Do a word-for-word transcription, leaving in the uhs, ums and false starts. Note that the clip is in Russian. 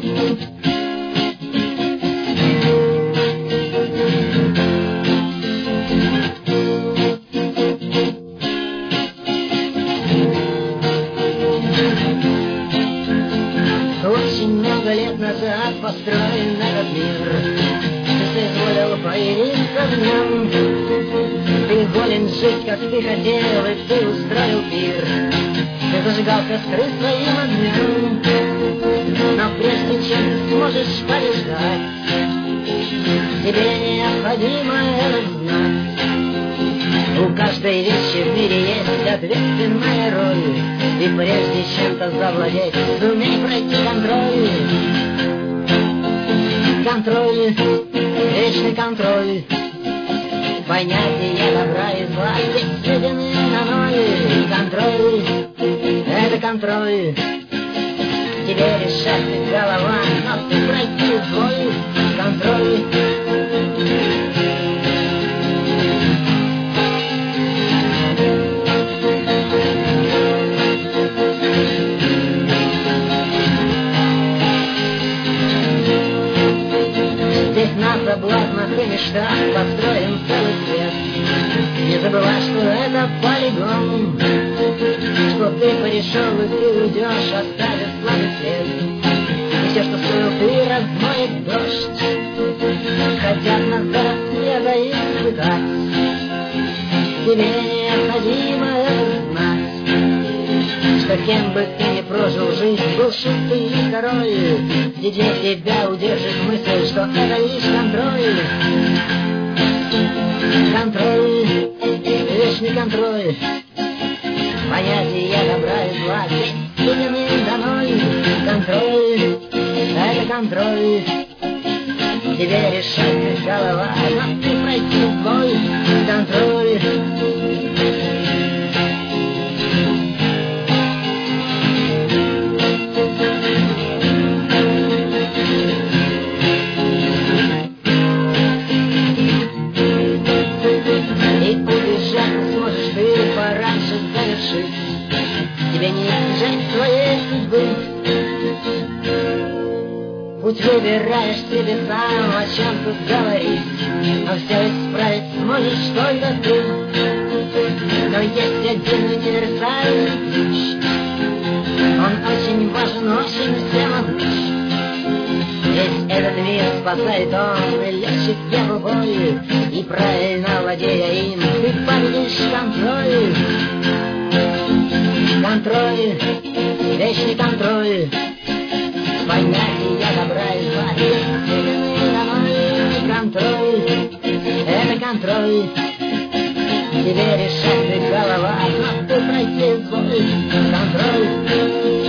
Очень много лет назад построен этот мир. Ты соизволил появиться в нем. Ты волен жить, как ты хотел, и ты устроил пир. Ты зажигал костры своим огнем. Но прежде чем ты сможешь побеждать, тебе необходимо это знать. У каждой вещи в мире есть ответственная роль. И прежде чем-то завладеть, сумей пройти контроль. Контроль, вечный контроль. Понятия добра и зла здесь сведены на ноль. Контроль, это контроль. Тебе решать голова, но ты пройти свой контроль. На соблазнах и мечтах построен целый свет. Не забывай, что это полигон, что ты порешил и ты уйдешь, оставив слабый след. И все, что строил ты, размоет дождь. Хотят нас до рассвета испытать. Тебе необходимо это знать, что кем бы ты ни прожил жизнь, был шутый и король, где тебя удержит мысль, что это лишь контроль. Контроль, вечный контроль. Понятия добра и зла здесь сведены до ноль. Контроль, это контроль. Тебе решать голова, но ты пройти в бой. Контроль. Тебе не избежать своей судьбы. Путь выбираешь себе сам, о чем тут говорить, но все исправить сможешь только ты. Но есть один универсальный ключ, он очень важен, очень всемогущ. Весь этот мир спасает он и лечит его боль, и правильно владея им ты победишь контроль. Контроль, вечный контроль. Понятия добра и зла сведены на ноль. Контроль, это контроль. Тебе решать ты голова, но ты пройти свой контроль.